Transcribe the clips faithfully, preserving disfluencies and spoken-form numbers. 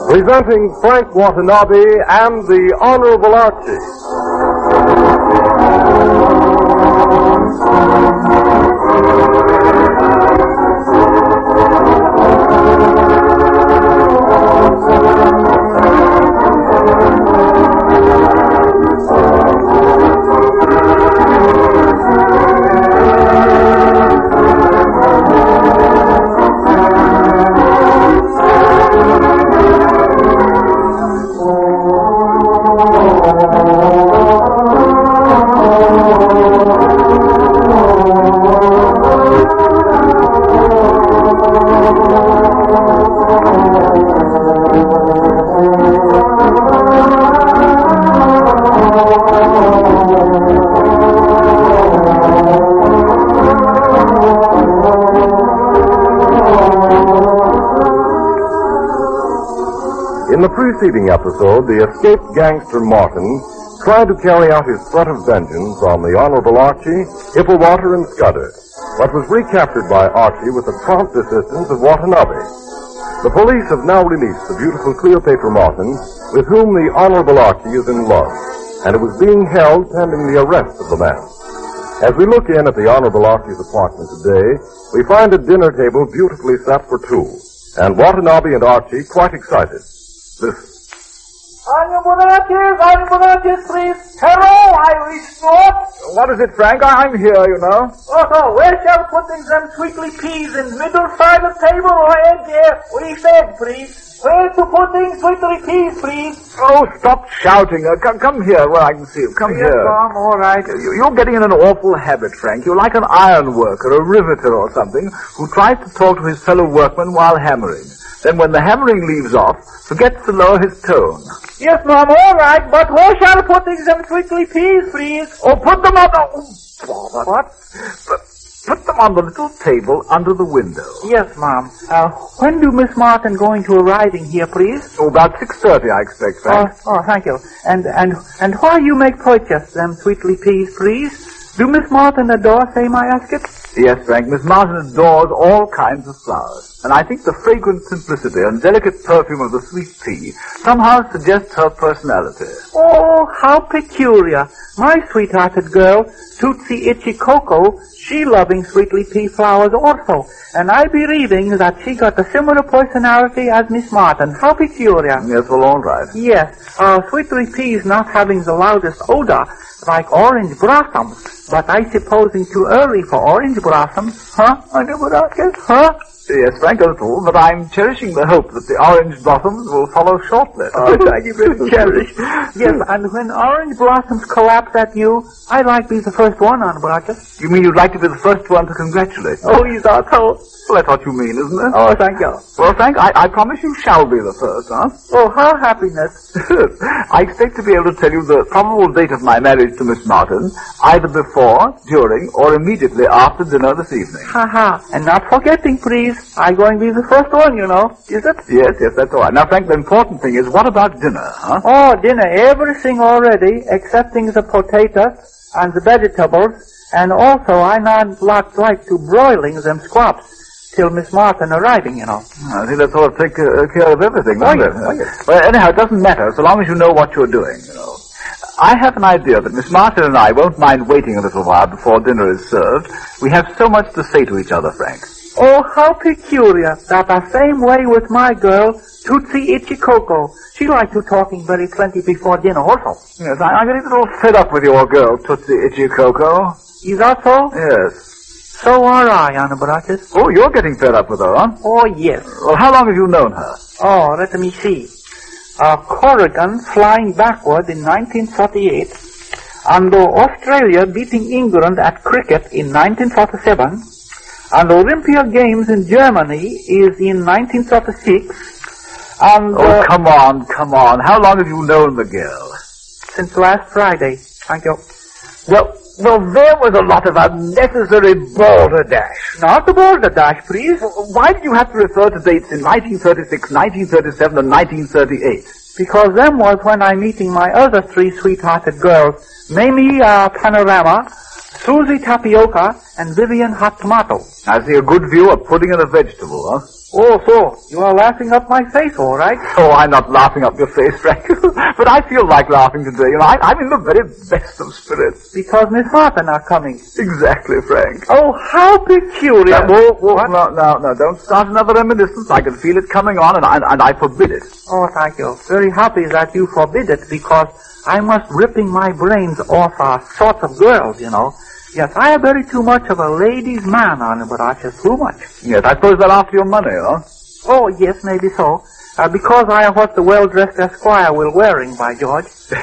Presenting Frank Watanabe and the Honorable Archie. In the preceding episode, the escaped gangster Martin tried to carry out his threat of vengeance on the Honorable Archie, Hippowater, and Scudder, but was recaptured by Archie with the prompt assistance of Watanabe. The police have now released the beautiful Cleopatra Martin, with whom the Honorable Archie is in love, and it was being held pending the arrest of the man. As we look in at the Honorable Archie's apartment today, we find a dinner table beautifully set for two, and Watanabe and Archie quite excited. Listen. Honorable Archie, Honorable Archie, please. Hello, Irish North. What is it, Frank? I'm here, you know. Oh, so where shall putting them sweetly peas in middle side of table or end here? We said, please. Where to putting sweetly peas, please? Oh, stop shouting. Uh, come, come here where I can see you. Come yes, here. Tom, all right. You, you're getting in an awful habit, Frank. You're like an iron worker, a riveter or something, who tries to talk to his fellow workmen while hammering. Then when the hammering leaves off, forgets to lower his tone. Yes, Mom, all right, but where shall putting them sweetly peas, please? Oh, put them on the... Oh, what? What? Put, put them on the little table under the window. Yes, Mom. Uh, when do Miss Martin going to arriving here, please? Oh, about six thirty, I expect, Frank. Oh, oh, thank you. And, and, and why you make purchase them sweetly peas, please? Do Miss Martin adore, say I ask it? Yes, Frank, Miss Martin adores all kinds of flowers. And I think the fragrant simplicity and delicate perfume of the sweet pea somehow suggests her personality. Oh, how peculiar. My sweethearted girl, Tootsie Itchy Coco, she loving sweetly pea flowers also. And I be reading that she got a similar personality as Miss Martin. How peculiar. Yes, well, all right. Yes, uh, sweetly peas not having the loudest odor, like orange blossoms. But I supposing too early for orange blossoms. Huh? I never guess, huh? Yes, Frank, a little, but I'm cherishing the hope that the orange blossoms will follow shortly. Oh, thank you very much. Cherish. Yes, and when orange blossoms collapse at you, I'd like to be the first one on Baracus. You mean you'd like to be the first one to congratulate me? Oh, you thought so? Well, that's what you mean, isn't it? Oh, thank you. Well, Frank, I, I promise you shall be the first, huh? Oh, how happiness. I expect to be able to tell you the probable date of my marriage to Miss Martin, either before, during, or immediately after dinner this evening. Ha ha. And not forgetting, please, I'm going to be the first one, you know. Is it? Yes, yes, that's all right. Now, Frank, the important thing is, what about dinner, huh? Oh, dinner. Everything already, excepting the potatoes and the vegetables, and also I not like, like to broiling them squabs till Miss Martin arriving, you know. I think that's all take uh, care of everything, doesn't oh, it? yes, oh, yes. Well, anyhow, it doesn't matter, so long as you know what you're doing, you know. I have an idea that Miss Martin and I won't mind waiting a little while before dinner is served. We have so much to say to each other, Frank. Oh, how peculiar. That the same way with my girl, Tootsie Itchy Coco. She like to talking very plenty before dinner also. Yes, I, I'm getting a little fed up with your girl, Tootsie Itchy Coco. Is that so? Yes. So are I, Anna Baracus. Oh, you're getting fed up with her, huh? Oh, yes. Well, how long have you known her? Oh, let me see. Uh, Corrigan flying backward in nineteen forty-eight, and uh, Australia beating England at cricket in nineteen forty-seven, and Olympia Games in Germany is in nineteen forty-six, and... Uh, oh, come on, come on. How long have you known the girl? Since last Friday. Thank you. Well... Well, there was a lot of unnecessary balderdash. Not the balderdash, please. Why did you have to refer to dates in nineteen thirty-six, nineteen thirty-seven, and nineteen thirty-eight? Because them was when I meeting my other three sweethearted girls, Mamie uh, Panorama, Susie Tapioca, and Vivian Hot Tomato. I see a good view of pudding and a vegetable, huh? Oh, so you are laughing up my face, all right? Oh, I'm not laughing up your face, Frank. But I feel like laughing today. You know, I, I'm in the very best of spirits. Because Miss Martin are coming. Exactly, Frank. Oh, how peculiar. Now, whoa, whoa, no, no, no, don't start another reminiscence. I can feel it coming on, and I, and I forbid it. Oh, thank you. Very happy that you forbid it, because I must ripping my brains off uh, sorts of girls, you know. Yes, I am very too much of a ladies' man, Anabarachus, too much. Yes, I suppose they're after your money, huh? Oh, yes, maybe so. Uh, because I am what the well-dressed esquire will wearing, by George.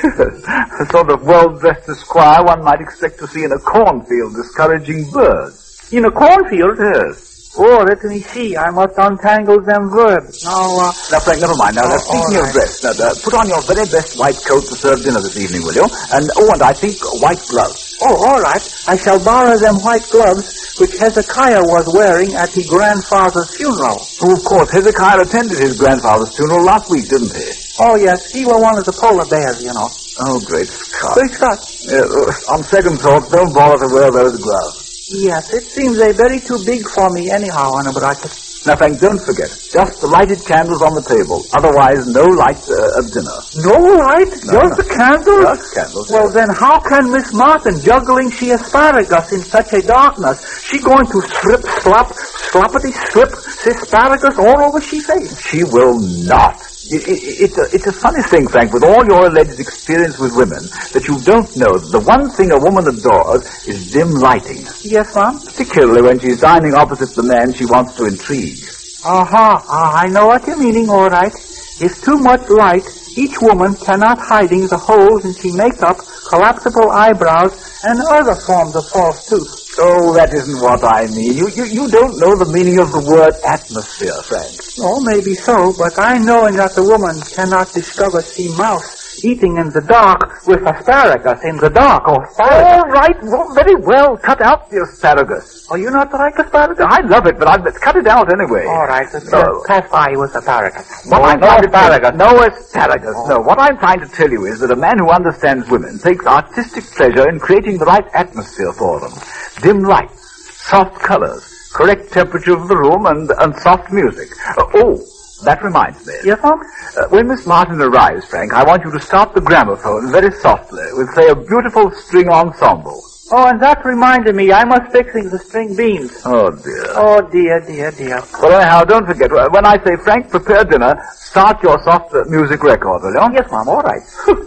The sort of well-dressed esquire one might expect to see in a cornfield discouraging birds. In a cornfield? Yes. Oh, let me see. I must untangle them verbs. Now, uh... Now, Frank, never mind. Now, oh, now speaking right. of dress, now, uh, put on your very best white coat to serve dinner this evening, will you? And, oh, and I think white gloves. Oh, all right. I shall borrow them white gloves which Hezekiah was wearing at his grandfather's funeral. Oh, of course. Hezekiah attended his grandfather's funeral last week, didn't he? Oh, yes. He was one of the polar bears, you know. Oh, great Scott. Great Scott. Uh, on second thought, don't bother to wear those gloves. Yes, it seems they're very too big for me anyhow, Anabarachus. Now, Frank, don't forget, just the lighted candles on the table. Otherwise, no light uh, at dinner. No light? No, just no. the candles? Just candles. Well, yes. then how can Miss Martin, juggling she asparagus in such a darkness, she going to slip, slop, sloppity, slip asparagus all over she face? She will not. It, it, it's, a, it's a funny thing, Frank, with all your alleged experience with women, that you don't know that the one thing a woman adores is dim lighting. Yes, ma'am? Particularly when she's dining opposite the man she wants to intrigue. Aha, uh-huh. I know what you're meaning, all right. If too much light, each woman cannot hiding the holes in she makeup, collapsible eyebrows, and other forms of false tooth. Oh, that isn't what I mean. You, you, you don't know the meaning of the word atmosphere, Frank. Oh, maybe so, but I knowing that the woman cannot discover she mouse eating in the dark with asparagus in the dark or asparagus. All right, well, very well. Cut out the asparagus. Oh, you not like asparagus? I love it, but I'd cut it out anyway. All right, let's No. pass by with asparagus. What no, I'm no trying to asparagus. No asparagus. Oh. No, what I'm trying to tell you is that a man who understands women takes artistic pleasure in creating the right atmosphere for them. Dim lights, soft colors, correct temperature of the room, and, and soft music. Uh, oh, that reminds me. Yes, ma'am? Uh, when Miss Martin arrives, Frank, I want you to start the gramophone very softly with, say, a beautiful string ensemble. Oh, and that reminded me, I must fixing the string beans. Oh, dear. Oh, dear, dear, dear. Well, anyhow, don't forget, when I say, Frank, prepare dinner, start your soft uh, music record, will you? Yes, ma'am, all right.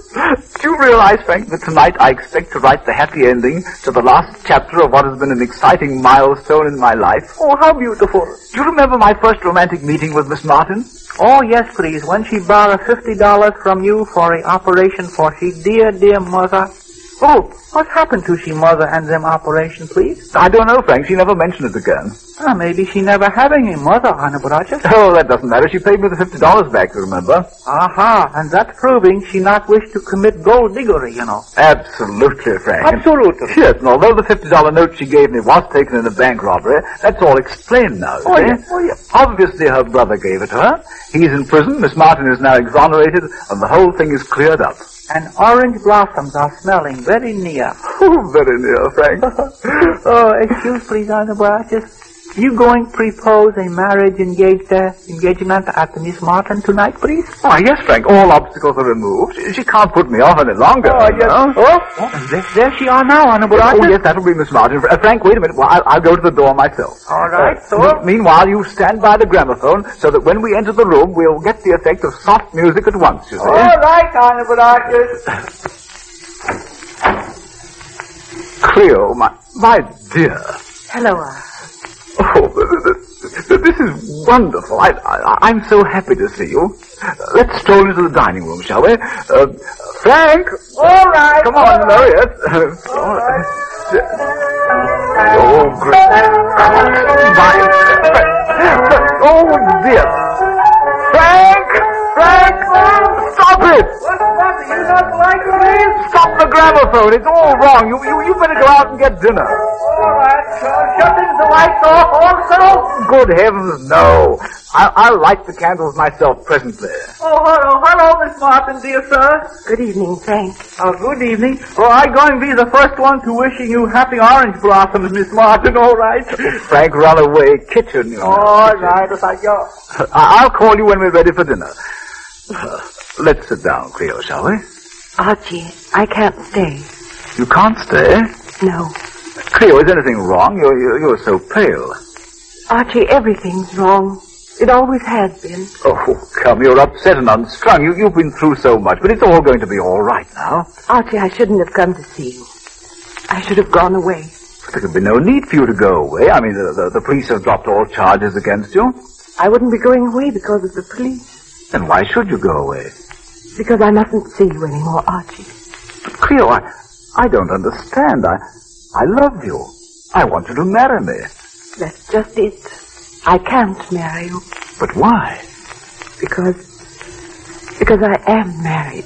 Do you realize, Frank, that tonight I expect to write the happy ending to the last chapter of what has been an exciting milestone in my life? Oh, how beautiful. Do you remember my first romantic meeting with Miss Martin? Oh, yes, please. When she borrowed fifty dollars from you for a operation for she dear, dear mother. Oh, what happened to she mother and them operation, please? I don't know, Frank. She never mentioned it again. Ah, maybe she never having a mother, Anabarachus. Oh, that doesn't matter. She paid me the fifty dollars back, you remember? Aha, and that's proving she not wish to commit gold diggery, you know. Absolutely, Frank. Absolutely. Yes, and although the fifty dollar note she gave me was taken in a bank robbery, that's all explained now. Oh, see? yes. Oh, yes. Obviously, her brother gave it to her. He's in prison. Miss Martin is now exonerated, and the whole thing is cleared up. And orange blossoms are smelling very near. Oh, very near, Frank. Oh, excuse please, Anabarachus. You going propose a marriage engaged, uh, engagement at Miss Martin tonight, please? Why, yes, Frank. All obstacles are removed. She, she can't put me off any longer. Oh, you yes. know? Oh, oh and there, there she are now, Anabarachus. Oh, yes, that'll be Miss Martin. Uh, Frank, wait a minute. Well, I'll, I'll go to the door myself. All right, Uh, so... me- meanwhile, you stand by the gramophone so that when we enter the room, we'll get the effect of soft music at once, you see. All right, Anabarachus. Cleo, my, my dear. Hello, uh, Oh, this is wonderful. I, I, I'm so happy to see you. Uh, let's stroll into the dining room, shall we? Uh, Frank! all right. Come on, hello, yes. All right. Oh, great. My, oh, dear. Frank! Frank! Stop it! What's that? You not like me? Stop the gramophone. It's all wrong. You, you, you better go out and get dinner. All right, uh, shutting the lights off also? Good heavens, no. I'll, I'll light the candles myself presently. Oh, hello, hello, Miss Martin, dear sir. Good evening, Frank. Oh, good evening. Oh, I'm going to be the first one to wishing you happy orange blossoms, Miss Martin, all right? Frank Runaway Kitchen, you know. All right, thank you. I'll call you when we're ready for dinner. Uh, let's sit down, Cleo, shall we? Archie, I can't stay. You can't stay? No. Cleo, is anything wrong? You're, you're, you're so pale. Archie, everything's wrong. It always has been. Oh, come, you're upset and unstrung. You, you've been through so much, but it's all going to be all right now. Archie, I shouldn't have come to see you. I should have gone away. There could be no need for you to go away. I mean, the, the, the police have dropped all charges against you. I wouldn't be going away because of the police. Then why should you go away? Because I mustn't see you anymore, Archie. But Cleo, I, I don't understand. I, I love you. I want you to marry me. That's just it. I can't marry you. But why? Because... Because I am married.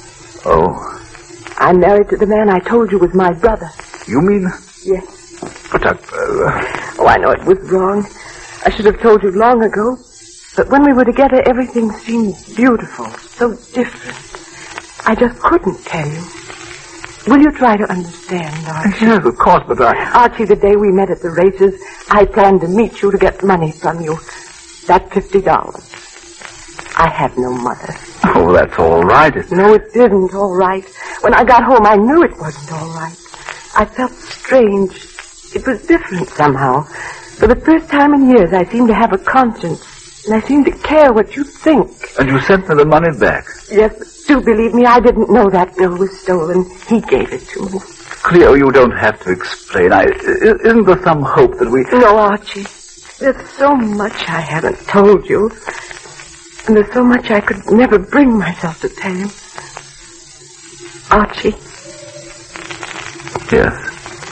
Oh. I'm married to the man I told you was my brother. You mean... Yes. But, uh... uh oh, I know it was wrong. I should have told you long ago. But when we were together, everything seemed beautiful, so different. I just couldn't tell you. Will you try to understand, Archie? Yes, of course, but I... Archie, the day we met at the races, I planned to meet you to get money from you. That fifty dollars. I have no mother. Oh, that's all right. It's... No, it isn't all right. When I got home, I knew it wasn't all right. I felt strange. It was different somehow. For the first time in years, I seemed to have a conscience. And I seemed to care what you think. And you sent me the money back? Yes, but do believe me, I didn't know that bill was stolen. He gave it to me. Cleo, you don't have to explain. I, isn't there some hope that we... No, Archie. There's so much I haven't told you. And there's so much I could never bring myself to tell you. Archie. Yes?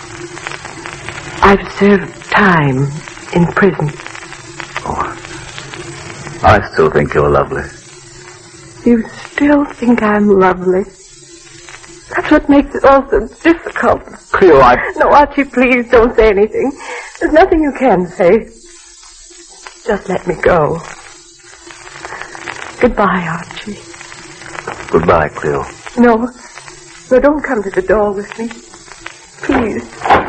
I've served time in prison. Oh, I still think you're lovely. You still think I'm lovely? That's what makes it all so difficult. Cleo, I... No, Archie, please don't say anything. There's nothing you can say. Just let me go. Goodbye, Archie. Goodbye, Cleo. No. No, don't come to the door with me. Please.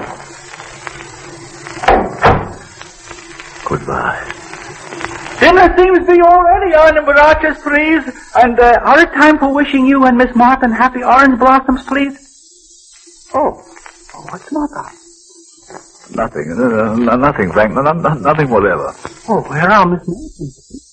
Goodbye. Dinner seems to be all ready, Arne Barachas, please. And uh, are it time for wishing you and Miss Martin happy orange blossoms, please? Oh. Oh, what's not that? Nothing. Uh, nothing, Frank. No, no, nothing whatever. Oh, where are Miss Martin?